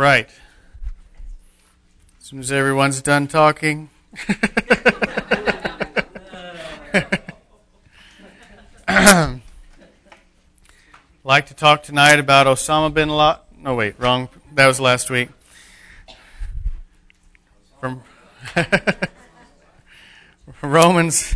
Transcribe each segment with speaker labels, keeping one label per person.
Speaker 1: right. As soon as everyone's done talking. Like to talk tonight about Osama bin Laden. No, wait, wrong. That was last week. From Romans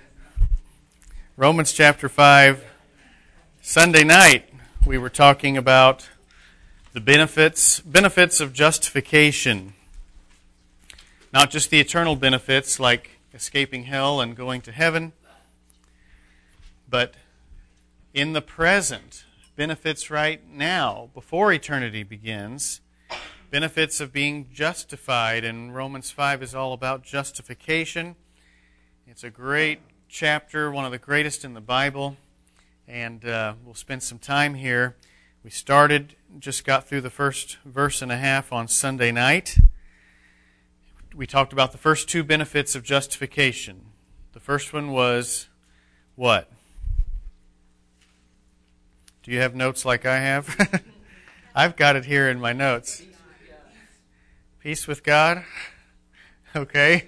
Speaker 1: chapter 5. Sunday night, we were talking about the benefits of justification. Not just the eternal benefits like escaping hell and going to heaven, but in the present, benefits right now, before eternity begins, benefits of being justified. And Romans 5 is all about justification. It's a great chapter, one of the greatest in the Bible, and we'll spend some time here. We just got through the first verse and a half on Sunday night. We talked about the first two benefits of justification. The first one was what? Do you have notes like I have? I've got it here in my notes. Peace with God. Okay.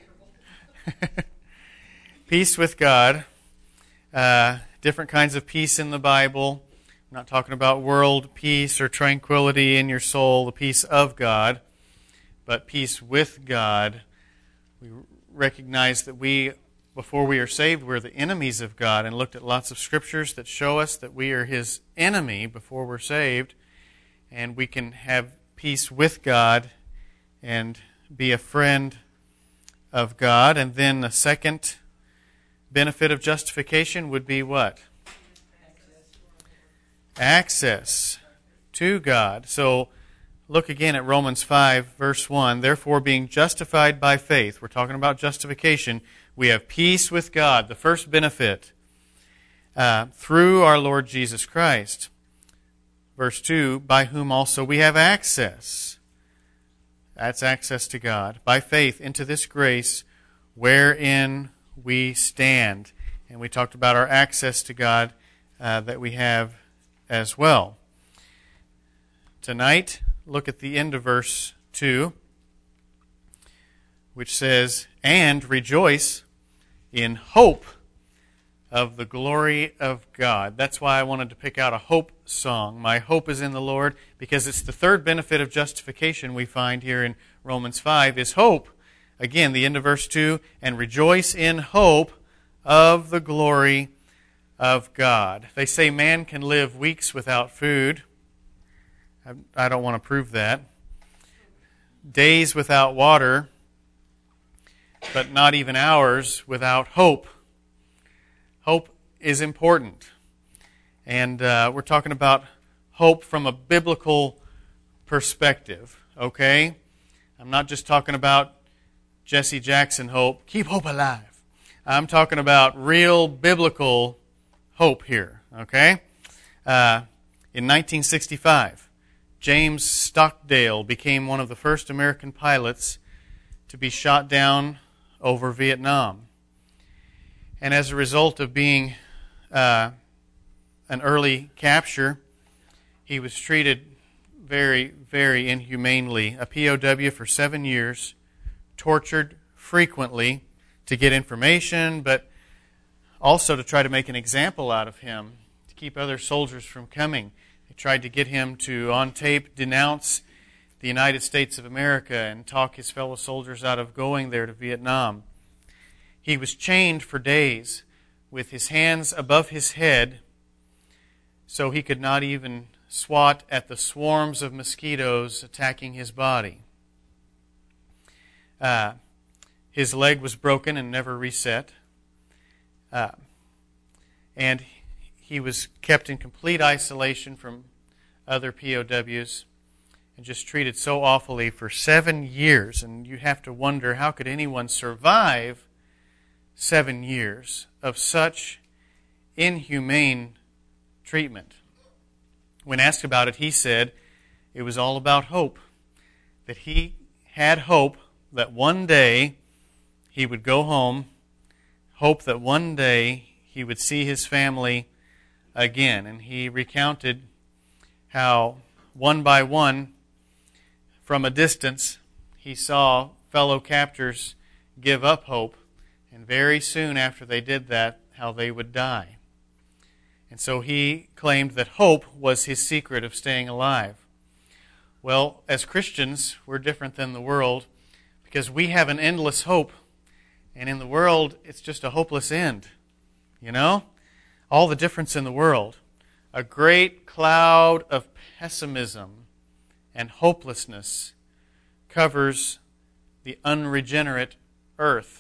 Speaker 1: Peace with God. Different kinds of peace in the Bible. I'm not talking about world peace or tranquility in your soul, the peace of God, but peace with God. We recognize that before we are saved, we're the enemies of God, and looked at lots of scriptures that show us that we are His enemy before we're saved, and we can have peace with God and be a friend of God. And then the second benefit of justification would be what? Access to God. So look again at Romans 5, verse 1. Therefore, being justified by faith, we're talking about justification, we have peace with God, the first benefit, through our Lord Jesus Christ. Verse 2, by whom also we have access. That's access to God. By faith into this grace wherein we stand. And we talked about our access to God that we have as well. Tonight, look at the end of verse 2, which says, and rejoice in hope of the glory of God. That's why I wanted to pick out a hope song. My hope is in the Lord, because it's the third benefit of justification we find here in Romans 5 is hope. Again, the end of verse 2, and rejoice in hope of the glory of God. They say man can live weeks without food. I don't want to prove that. Days without water, but not even hours without hope. Hope is important. And we're talking about hope from a biblical perspective, okay? I'm not just talking about Jesse Jackson hope, keep hope alive. I'm talking about real biblical hope here, okay? In 1965, James Stockdale became one of the first American pilots to be shot down over Vietnam. And as a result of being an early capture, he was treated very, very inhumanely. A POW for 7 years, tortured frequently to get information, but also to try to make an example out of him, to keep other soldiers from coming. They tried to get him to, on tape, denounce the United States of America and talk his fellow soldiers out of going there to Vietnam. He was chained for days with his hands above his head so he could not even swat at the swarms of mosquitoes attacking his body. His leg was broken and never reset. And he was kept in complete isolation from other POWs and just treated so awfully for 7 years. And you have to wonder, how could anyone survive 7 years of such inhumane treatment? When asked about it, he said it was all about hope. That he had hope that one day he would go home, hope that one day he would see his family again. And he recounted how one by one from a distance, he saw fellow captors give up hope, and very soon after they did that, how they would die. And so he claimed that hope was his secret of staying alive. Well, as Christians, we're different than the world because we have an endless hope, and in the world, it's just a hopeless end. You know? All the difference in the world. A great cloud of pessimism and hopelessness covers the unregenerate earth.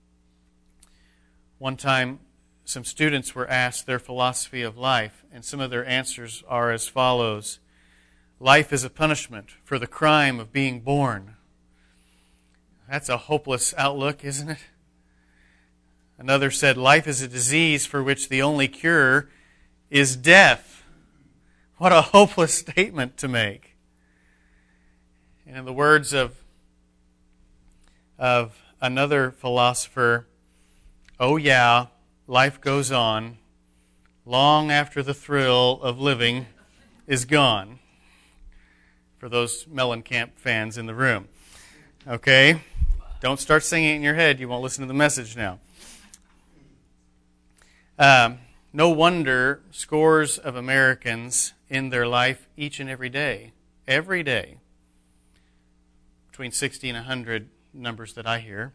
Speaker 1: One time, some students were asked their philosophy of life, and some of their answers are as follows. Life is a punishment for the crime of being born. That's a hopeless outlook, isn't it? Another said, life is a disease for which the only cure is death. What a hopeless statement to make. And in the words of another philosopher, oh yeah, life goes on long after the thrill of living is gone. For those Mellencamp fans in the room. Okay? Don't start singing it in your head. You won't listen to the message now. No wonder scores of Americans end their life each and every day, between 60 and 100 numbers that I hear,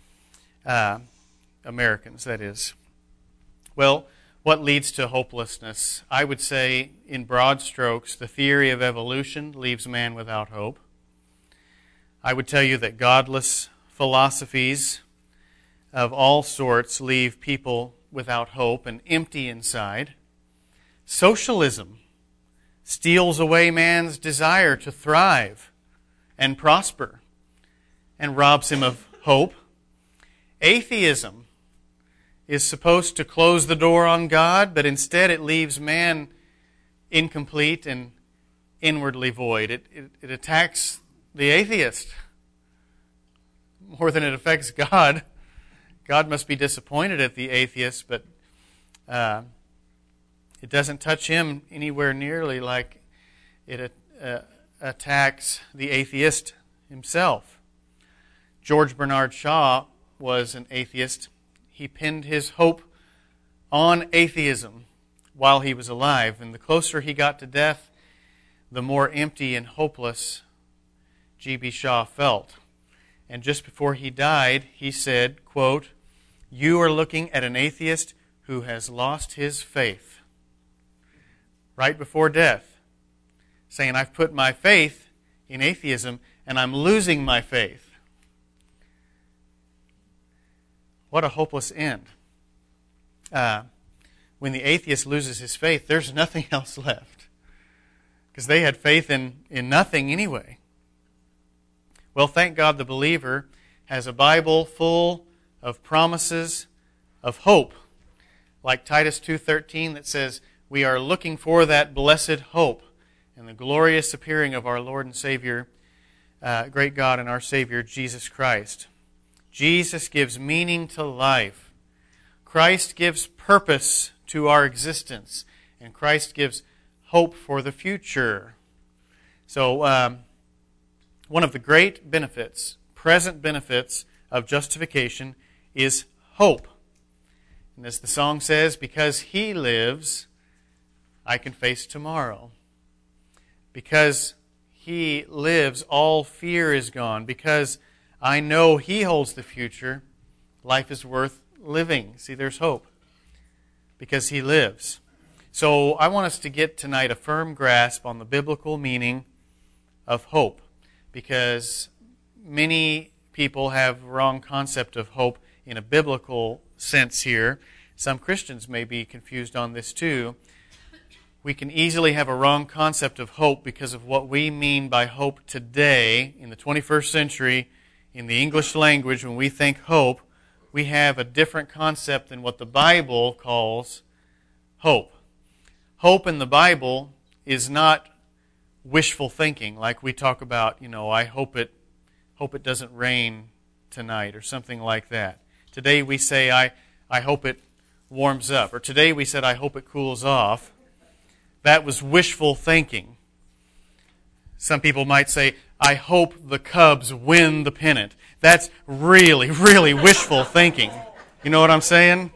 Speaker 1: Americans, that is. Well, what leads to hopelessness? I would say, in broad strokes, the theory of evolution leaves man without hope. I would tell you that godless philosophies of all sorts leave people without hope and empty inside. Socialism steals away man's desire to thrive and prosper and robs him of hope. Atheism is supposed to close the door on God, but instead it leaves man incomplete and inwardly void. It attacks the atheist more than it affects God. God must be disappointed at the atheist, but it doesn't touch him anywhere nearly like it attacks the atheist himself. George Bernard Shaw was an atheist. He pinned his hope on atheism while he was alive, and the closer he got to death, the more empty and hopeless G.B. Shaw felt. And just before he died, he said, quote, "You are looking at an atheist who has lost his faith." Right before death, saying, I've put my faith in atheism and I'm losing my faith. What a hopeless end. When the atheist loses his faith, there's nothing else left. Because they had faith in nothing anyway. Well, thank God the believer has a Bible full of promises of hope. Like Titus 2:13 that says, we are looking for that blessed hope and the glorious appearing of our Lord and Savior, great God and our Savior, Jesus Christ. Jesus gives meaning to life. Christ gives purpose to our existence. And Christ gives hope for the future. So, one of the great benefits, present benefits of justification is hope. And as the song says, because He lives, I can face tomorrow. Because He lives, all fear is gone. Because I know He holds the future, life is worth living. See, there's hope. Because He lives. So I want us to get tonight a firm grasp on the biblical meaning of hope. Because many people have a wrong concept of hope in a biblical sense here. Some Christians may be confused on this too. We can easily have a wrong concept of hope because of what we mean by hope today in the 21st century in the English language. When we think hope, we have a different concept than what the Bible calls hope. Hope in the Bible is not wishful thinking, like we talk about, I hope it doesn't rain tonight or something like that. Today we say, I hope it warms up. Or today we said, I hope it cools off. That was wishful thinking. Some people might say, I hope the Cubs win the pennant. That's really, really wishful thinking. You know what I'm saying?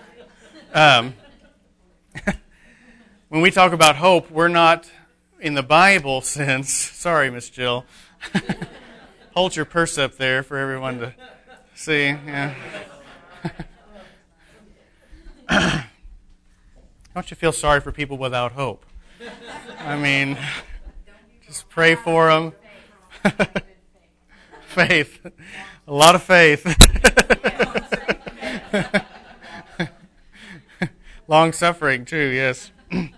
Speaker 1: When we talk about hope, we're not in the Bible sense. Sorry, Miss Jill. Hold your purse up there for everyone to see. Yeah. Don't you feel sorry for people without hope? I mean, just pray for them. Faith. A lot of faith. Long suffering too, yes.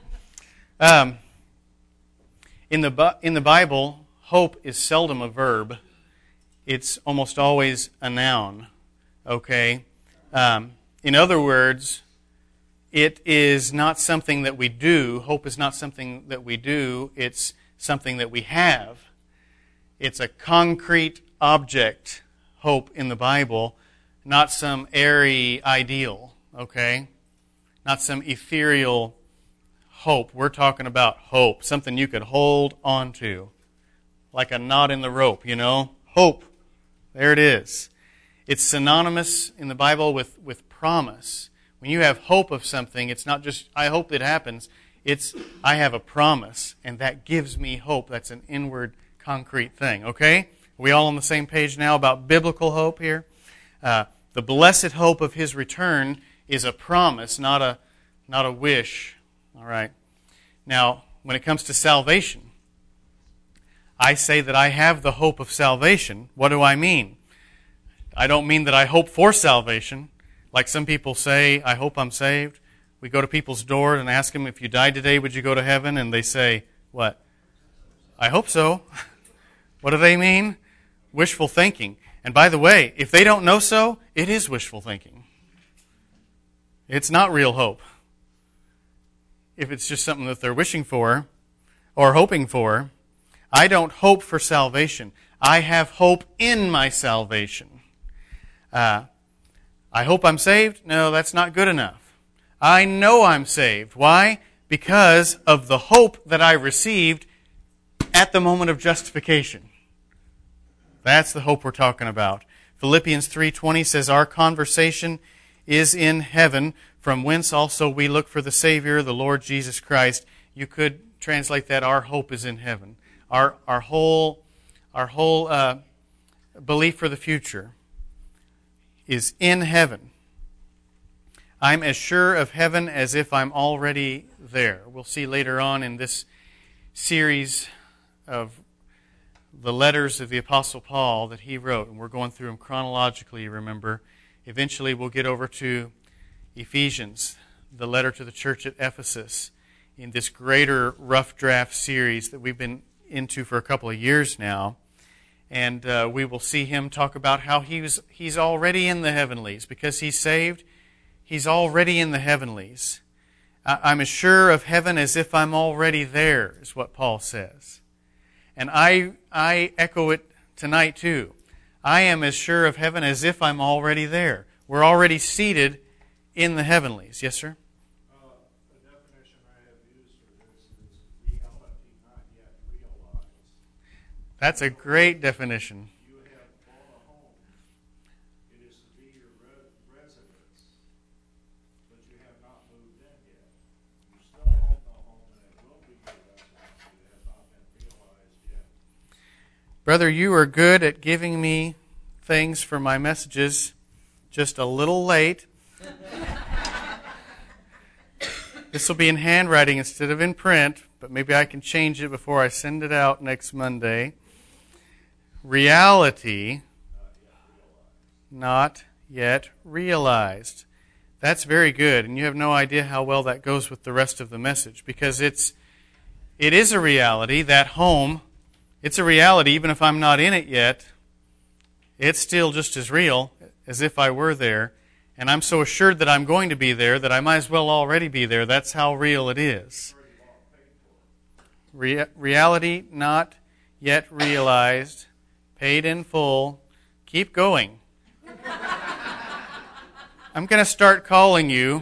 Speaker 1: In the Bible, hope is seldom a verb. It's almost always a noun. Okay? In other words, it is not something that we do. Hope is not something that we do. It's something that we have. It's a concrete object, hope, in the Bible, not some airy ideal, okay? Not some ethereal hope. We're talking about hope, something you could hold on to, like a knot in the rope, you know? Hope. There it is. It's synonymous in the Bible with promise. When you have hope of something, it's not just, I hope it happens. It's, I have a promise, and that gives me hope. That's an inward, concrete thing, okay? Are we all on the same page now about biblical hope here? The blessed hope of His return is a promise, not a wish. All right. Now, when it comes to salvation, I say that I have the hope of salvation. What do I mean? I don't mean that I hope for salvation. Like some people say, I hope I'm saved. We go to people's door and ask them, if you died today, would you go to heaven? And they say, what? I hope so. What do they mean? Wishful thinking. And by the way, if they don't know so, it is wishful thinking. It's not real hope. If it's just something that they're wishing for or hoping for, I don't hope for salvation. I have hope in my salvation. I hope I'm saved? No, that's not good enough. I know I'm saved. Why? Because of the hope that I received at the moment of justification. That's the hope we're talking about. Philippians 3:20 says, our conversation is in heaven, from whence also we look for the Savior, the Lord Jesus Christ. You could translate that, our hope is in heaven. Our whole belief for the future is in heaven. I'm as sure of heaven as if I'm already there. We'll see later on in this series of the letters of the Apostle Paul that he wrote, and we're going through them chronologically, remember. Eventually we'll get over to Ephesians, the letter to the church at Ephesus, in this greater rough draft series that we've been into for a couple of years now. And we will see him talk about how he's already in the heavenlies. Because he's saved, he's already in the heavenlies. I'm as sure of heaven as if I'm already there, is what Paul says. And I echo it tonight too. I am as sure of heaven as if I'm already there. We're already seated in the heavenlies. Yes, sir?
Speaker 2: The definition I have used for this is reality not yet realized.
Speaker 1: That's a great definition.
Speaker 2: You have bought a home. It is to be your residence, but you have not moved in yet. You still own the home, and it will be your residence. It has not been realized yet.
Speaker 1: Brother, you are good at giving me things for my messages, just a little late. This will be in handwriting instead of in print, but maybe I can change it before I send it out next Monday. Reality, not yet realized. That's very good, and you have no idea how well that goes with the rest of the message, because it is a reality, that home. It's a reality even if I'm not in it yet. It's still just as real as if I were there. And I'm so assured that I'm going to be there that I might as well already be there. That's how real it is. Reality not yet realized, paid in full. Keep going. I'm going to start calling you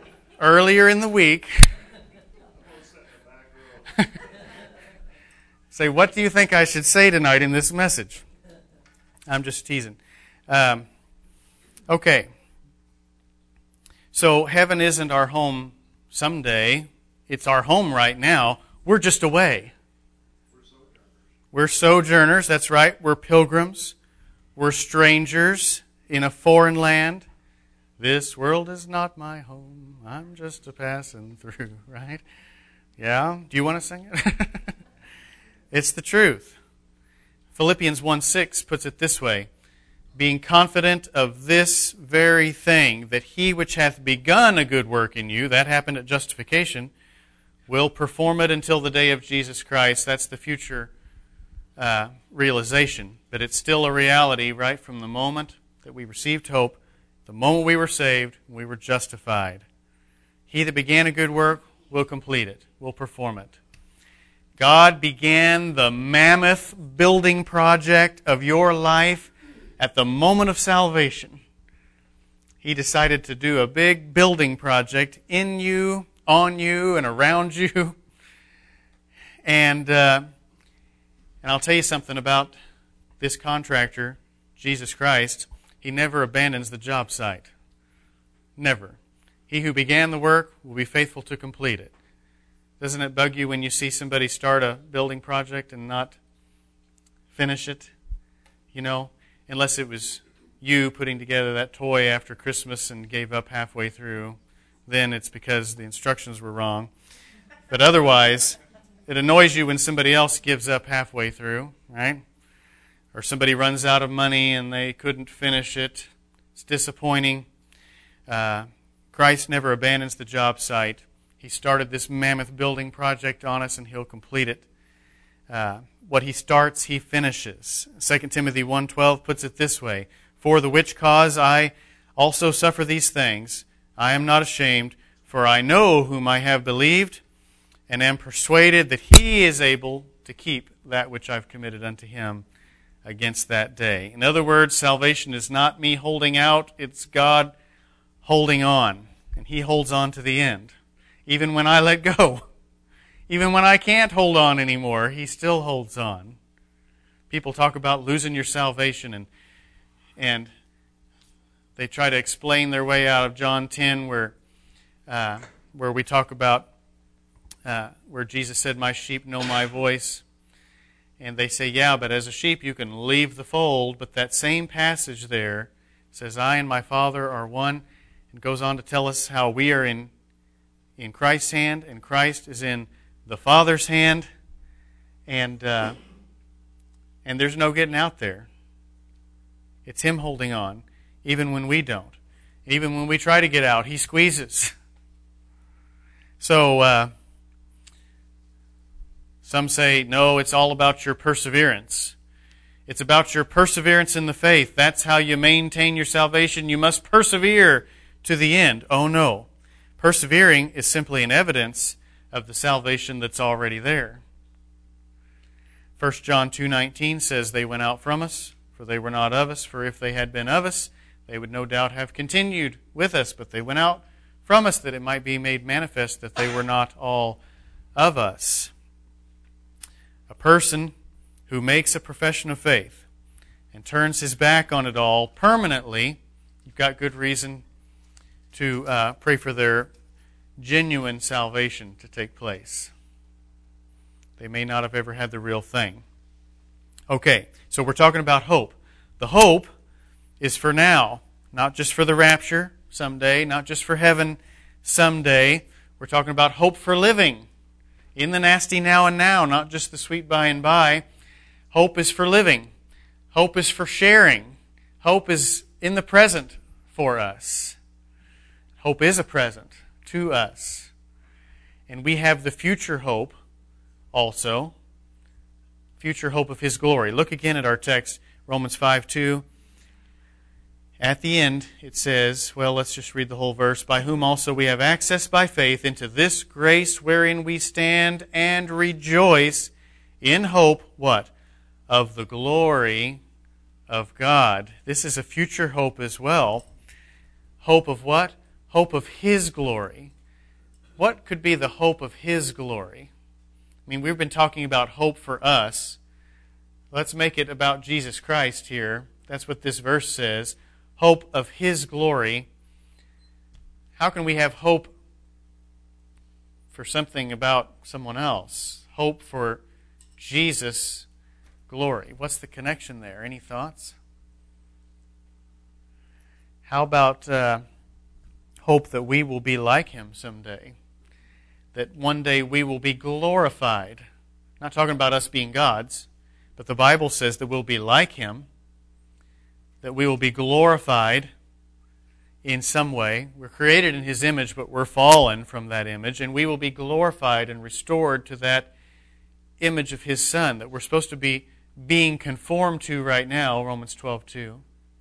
Speaker 1: earlier in the week. Say, what do you think I should say tonight in this message? I'm just teasing. Okay. So heaven isn't our home someday. It's our home right now. We're just away. We're sojourners, that's right. We're pilgrims. We're strangers in a foreign land. This world is not my home. I'm just a passing through, right? Yeah? Do you want to sing it? It's the truth. Philippians 1:6 puts it this way, being confident of this very thing, that he which hath begun a good work in you, that happened at justification, will perform it until the day of Jesus Christ. That's the future realization. But it's still a reality right from the moment that we received hope, the moment we were saved, we were justified. He that began a good work will complete it, will perform it. God began the mammoth building project of your life at the moment of salvation. He decided to do a big building project in you, on you, and around you. And I'll tell you something about this contractor, Jesus Christ. He never abandons the job site. Never. He who began the work will be faithful to complete it. Doesn't it bug you when you see somebody start a building project and not finish it? You know, unless it was you putting together that toy after Christmas and gave up halfway through, then it's because the instructions were wrong. But otherwise, it annoys you when somebody else gives up halfway through, right? Or somebody runs out of money and they couldn't finish it. It's disappointing. Christ never abandons the job site. He started this mammoth building project on us, and He'll complete it. What He starts, He finishes. 2 Timothy 1:12 puts it this way, for the which cause I also suffer these things. I am not ashamed, for I know whom I have believed, and am persuaded that He is able to keep that which I've committed unto Him against that day. In other words, salvation is not me holding out, it's God holding on. And He holds on to the end. Even when I let go, even when I can't hold on anymore, He still holds on. People talk about losing your salvation, and they try to explain their way out of John 10, where we talk about where Jesus said, "My sheep know my voice," and they say, "Yeah, but as a sheep you can leave the fold." But that same passage there says, "I and my Father are one," and goes on to tell us how we are in Christ's hand, and Christ is in the Father's hand, and there's no getting out there. It's Him holding on, even when we don't. Even when we try to get out, He squeezes. So, some say, no, it's all about your perseverance. It's about your perseverance in the faith. That's how you maintain your salvation. You must persevere to the end. Oh, no. Persevering is simply an evidence of the salvation that's already there. 1 John 2:19 says, they went out from us, for they were not of us. For if they had been of us, they would no doubt have continued with us. But they went out from us, that it might be made manifest that they were not all of us. A person who makes a profession of faith and turns his back on it all permanently, you've got good reason to pray for their genuine salvation to take place. They may not have ever had the real thing. Okay, so we're talking about hope. The hope is for now, not just for the rapture someday, not just for heaven someday. We're talking about hope for living in the nasty now and now, not just the sweet by and by. Hope is for living. Hope is for sharing. Hope is in the present for us. Hope is a present to us. And we have the future hope also. Future hope of His glory. Look again at our text, Romans 5:2. At the end, it says, well, let's just read the whole verse. By whom also we have access by faith into this grace wherein we stand and rejoice in hope, what? Of the glory of God. This is a future hope as well. Hope of what? Hope of His glory. What could be the hope of His glory? I mean, we've been talking about hope for us. Let's make it about Jesus Christ here. That's what this verse says. Hope of His glory. How can we have hope for something about someone else? Hope for Jesus' glory. What's the connection there? Any thoughts? How about hope that we will be like Him someday? That one day we will be glorified. Not talking about us being gods, but the Bible says that we'll be like Him, that we will be glorified in some way. We're created in His image, but we're fallen from that image, and we will be glorified and restored to that image of His Son that we're supposed to be being conformed to right now, Romans 12:2.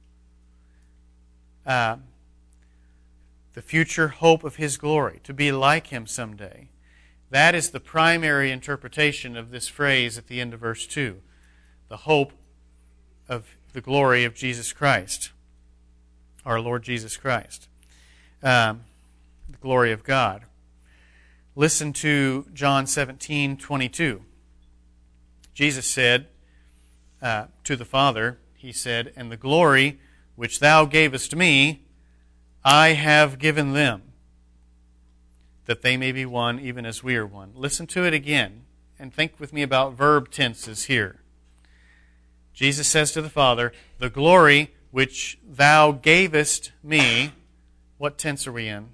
Speaker 1: The future hope of His glory, to be like Him someday. That is the primary interpretation of this phrase at the end of verse 2. The hope of the glory of Jesus Christ, our Lord Jesus Christ. The glory of God. Listen to John 17:22. Jesus said to the Father, He said, "And the glory which Thou gavest me, I have given them, that they may be one, even as we are one." Listen to it again, and think with me about verb tenses here. Jesus says to the Father, "The glory which Thou gavest me," what tense are we in?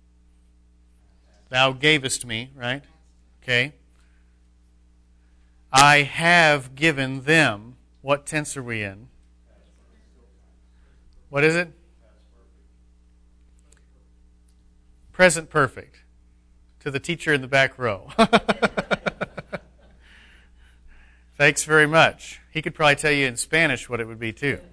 Speaker 1: Thou gavest me, right? Okay. "I have given them." What tense are we in? What is it? Present perfect. To the teacher in the back row. Thanks very much. He could probably tell you in Spanish what it would be too.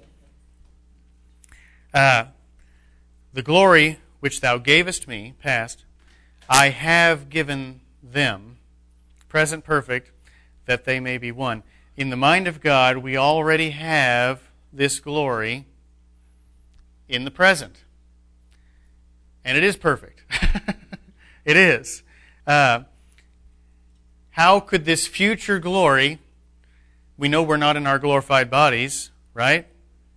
Speaker 1: The glory which Thou gavest me, past, I have given them, present perfect, that they may be one. In the mind of God, we already have this glory in the present. And it is perfect. It is. How could this future glory, we know we're not in our glorified bodies, right?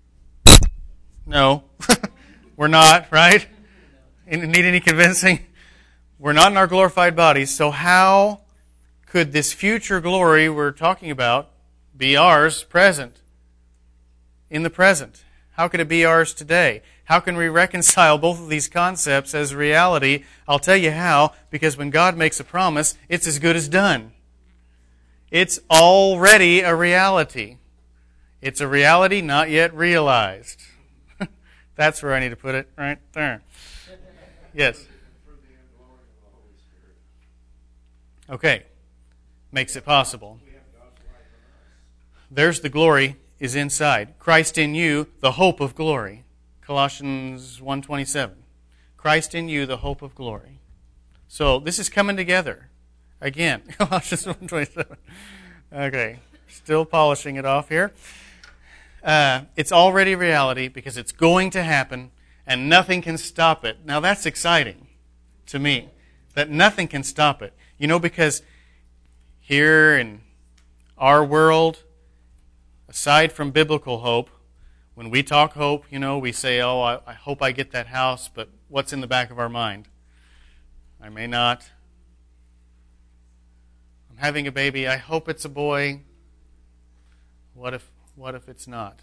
Speaker 1: No, we're not, right? Need any convincing? We're not in our glorified bodies, so how could this future glory we're talking about be ours present, in the present? How could it be ours today? How can we reconcile both of these concepts as reality? I'll tell you how, because when God makes a promise, it's as good as done. It's already a reality. It's a reality not yet realized. That's where I need to put it, right there. Yes? Okay. Makes it possible. There's the glory is inside. Christ in you, the hope of glory. Colossians 1:27. Christ in you, the hope of glory. So this is coming together. Again, Colossians 1:27. Okay, still polishing it off here. It's already reality because it's going to happen and nothing can stop it. Now that's exciting to me, that nothing can stop it. You know, because here in our world, aside from biblical hope, when we talk hope, you know, we say, oh, I hope I get that house, but what's in the back of our mind? I may not. I'm having a baby. I hope it's a boy. What if it's not?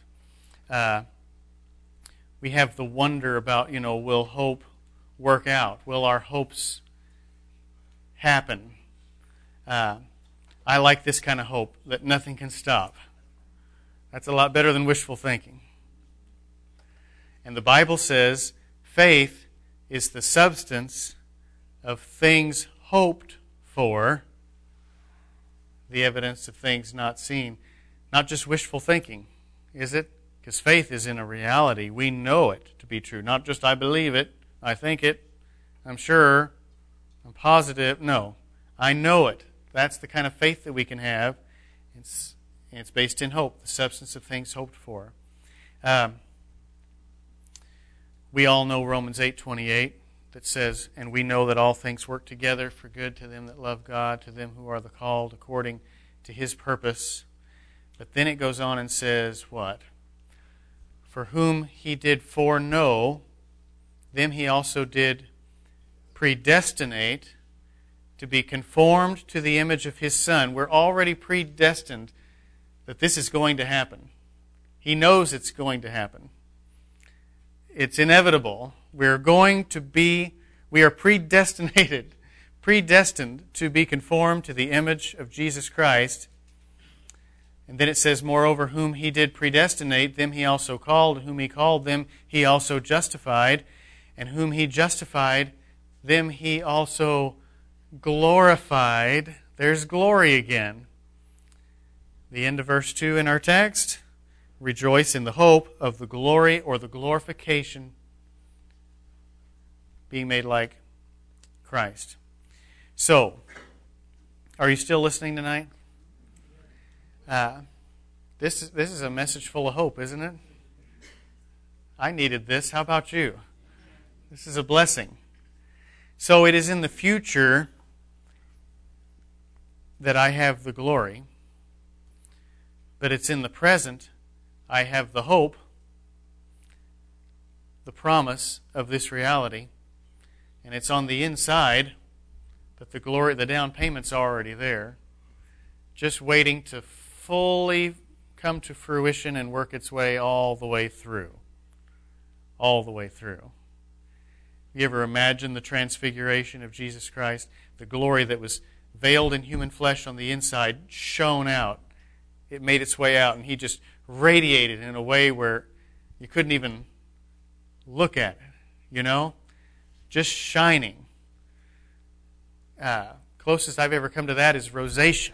Speaker 1: We have the wonder about, you know, will hope work out? Will our hopes happen? I like this kind of hope, that nothing can stop. That's a lot better than wishful thinking. And the Bible says faith is the substance of things hoped for, the evidence of things not seen. Not just wishful thinking, is it? Because faith is in a reality. We know it to be true. Not just I believe it, I think it, I'm sure, I'm positive. No, I know it. That's the kind of faith that we can have. It's based in hope, the substance of things hoped for. We all know Romans 8:28, that says, and we know that all things work together for good to them that love God, to them who are the called according to His purpose. But then it goes on and says, what? For whom He did foreknow, them He also did predestinate to be conformed to the image of His Son. We're already predestined that this is going to happen. He knows it's going to happen. It's inevitable. We are predestined to be conformed to the image of Jesus Christ. And then it says, moreover, whom He did predestinate, them He also called. Whom He called, them He also justified. And whom He justified, them He also glorified. There's glory again. The end of verse 2 in our text. Rejoice in the hope of the glory or the glorification, being made like Christ. So, are you still listening tonight? This is a message full of hope, isn't it? I needed this. How about you? This is a blessing. So it is in the future that I have the glory, but it's in the present I have the hope, the promise of this reality, and it's on the inside that the glory, the down payment's already there, just waiting to fully come to fruition and work its way all the way through. All the way through. You ever imagine the transfiguration of Jesus Christ? The glory that was veiled in human flesh on the inside shone out. It made its way out, and He just radiated in a way where you couldn't even look at it, just shining. Closest I've ever come to that is rosacea.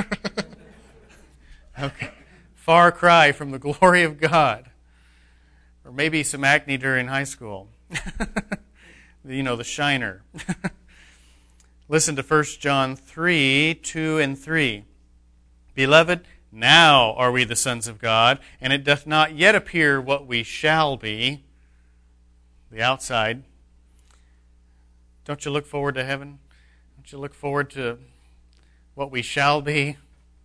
Speaker 1: Okay. Far cry from the glory of God. Or maybe some acne during high school. The shiner. Listen to 1 John 3, 2 and 3. Beloved, now are we the sons of God, and it doth not yet appear what we shall be. The outside. Don't you look forward to heaven? Don't you look forward to what we shall be?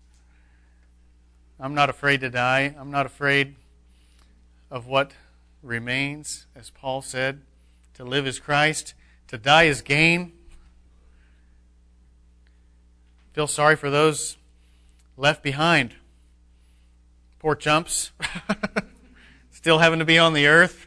Speaker 1: I'm not afraid to die. I'm not afraid of what remains, as Paul said. To live is Christ, to die is gain. Feel sorry for those left behind. Poor chumps. Still having to be on the earth.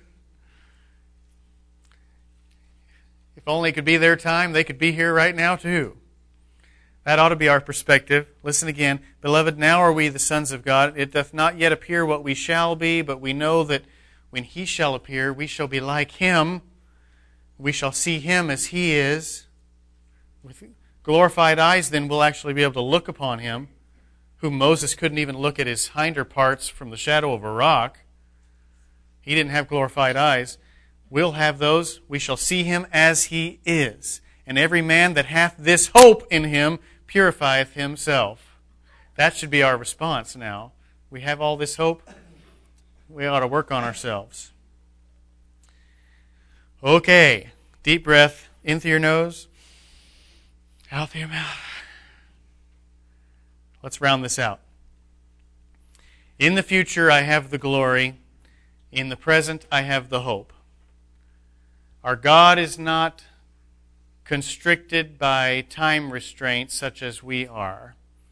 Speaker 1: If only it could be their time, they could be here right now too. That ought to be our perspective. Listen again. Beloved, now are we the sons of God. It doth not yet appear what we shall be, but we know that when He shall appear, we shall be like Him. We shall see Him as He is. With glorified eyes, then we'll actually be able to look upon Him, whom Moses couldn't even look at His hinder parts from the shadow of a rock. He didn't have glorified eyes. We'll have those. We shall see Him as He is. And every man that hath this hope in Him purifieth himself. That should be our response now. We have all this hope. We ought to work on ourselves. Okay. Deep breath in through your nose, out through your mouth. Let's round this out. In the future, I have the glory. In the present, I have the hope. Our God is not constricted by time restraints such as we are.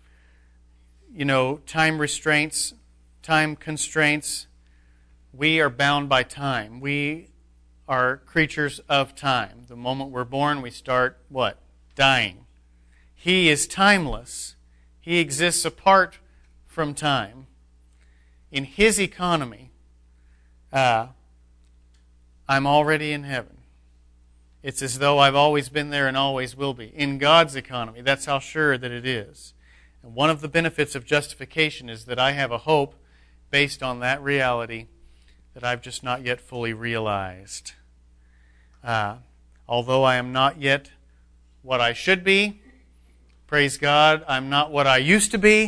Speaker 1: Time restraints, time constraints, we are bound by time. We are creatures of time. The moment we're born, we start, what? Dying. He is timeless. He exists apart from time. In His economy, I'm already in heaven. It's as though I've always been there and always will be. In God's economy, that's how sure that it is. And one of the benefits of justification is that I have a hope based on that reality that I've just not yet fully realized. Although I am not yet what I should be, praise God, I'm not what I used to be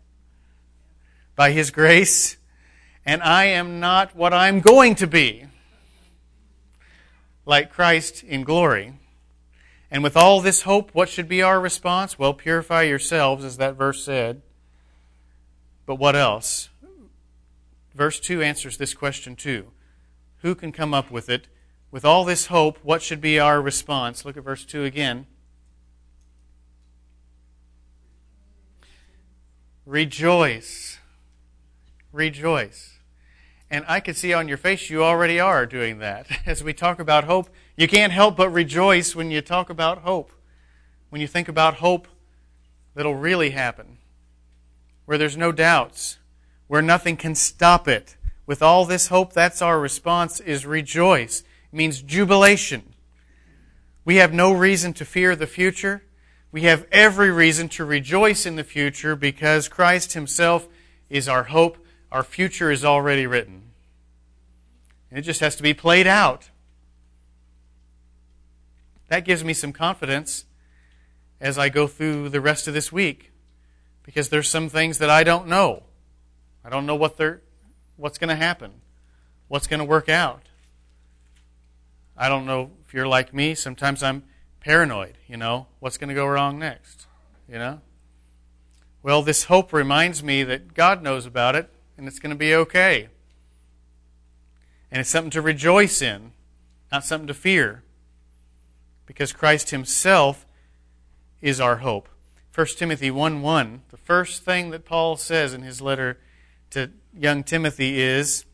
Speaker 1: by His grace, and I am not what I'm going to be. like Christ in glory. And with all this hope, what should be our response? Well, purify yourselves, as that verse said. But what else? Verse 2 answers this question too. Who can come up with it? With all this hope, what should be our response? Look at verse 2 again. Rejoice. Rejoice. And I could see on your face you already are doing that. As we talk about hope, you can't help but rejoice when you talk about hope. When you think about hope that'll really happen. Where there's no doubts. Where nothing can stop it. With all this hope, that's our response, is rejoice. It means jubilation. We have no reason to fear the future. We have every reason to rejoice in the future because Christ Himself is our hope. Our future is already written. And it just has to be played out. That gives me some confidence as I go through the rest of this week because there's some things that I don't know. I don't know what's going to happen, what's going to work out. I don't know if you're like me. Sometimes I'm paranoid, what's going to go wrong next, Well, this hope reminds me that God knows about it, and it's going to be okay. And it's something to rejoice in, not something to fear, because Christ Himself is our hope. 1 Timothy 1:1, the first thing that Paul says in his letter to young Timothy is,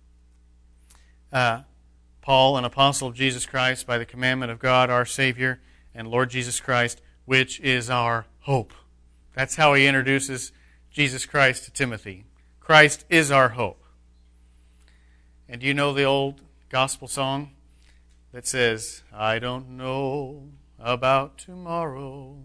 Speaker 1: Paul, an apostle of Jesus Christ, by the commandment of God, our Savior, and Lord Jesus Christ, which is our hope. That's how he introduces Jesus Christ to Timothy. Christ is our hope. And do you know the old gospel song that says, I don't know about tomorrow,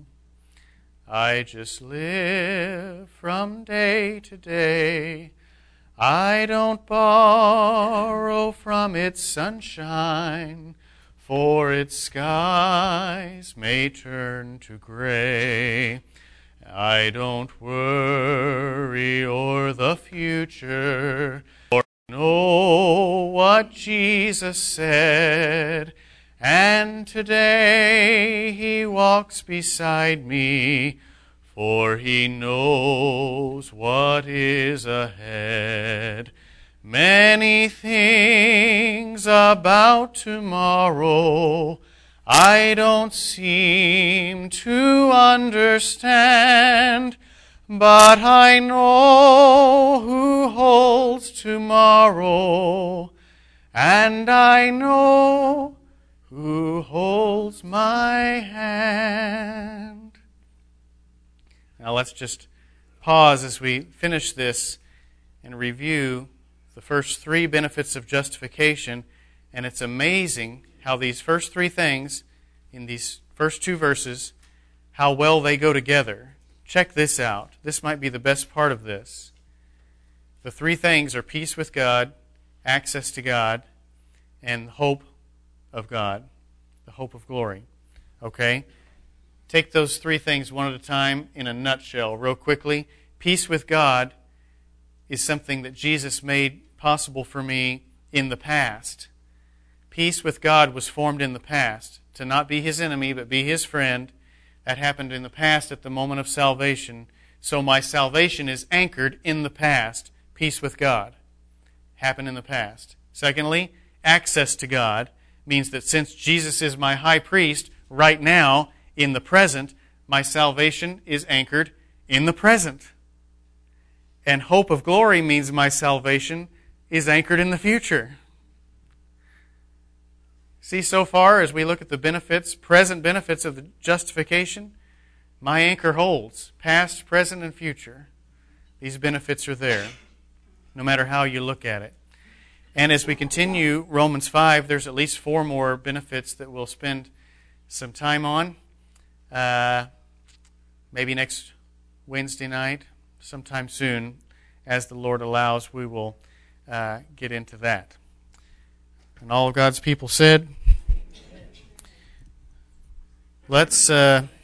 Speaker 1: I just live from day to day. I don't borrow from its sunshine, for its skies may turn to gray. I don't worry o'er the future, for I know what Jesus said, and today He walks beside me, for He knows what is ahead. Many things about tomorrow I don't seem to understand, but I know who holds tomorrow, and I know who holds my hand. Now let's just pause as we finish this and review the first three benefits of justification. And it's amazing how these first three things in these first two verses, how well they go together. Check this out. This might be the best part of this. The three things are peace with God, access to God, and hope of God, the hope of glory. Okay? Take those three things one at a time in a nutshell, real quickly. Peace with God is something that Jesus made possible for me in the past. Peace with God was formed in the past. To not be His enemy, but be His friend. That happened in the past at the moment of salvation. So my salvation is anchored in the past. Peace with God happened in the past. Secondly, access to God means that since Jesus is my high priest right now, in the present, my salvation is anchored in the present. And hope of glory means my salvation is anchored in the future. See, so far as we look at the benefits, present benefits of the justification, my anchor holds, past, present, and future. These benefits are there, no matter how you look at it. And as we continue Romans 5, there's at least 4 more benefits that we'll spend some time on. Maybe next Wednesday night, sometime soon, as the Lord allows, we will get into that. And all of God's people said, let's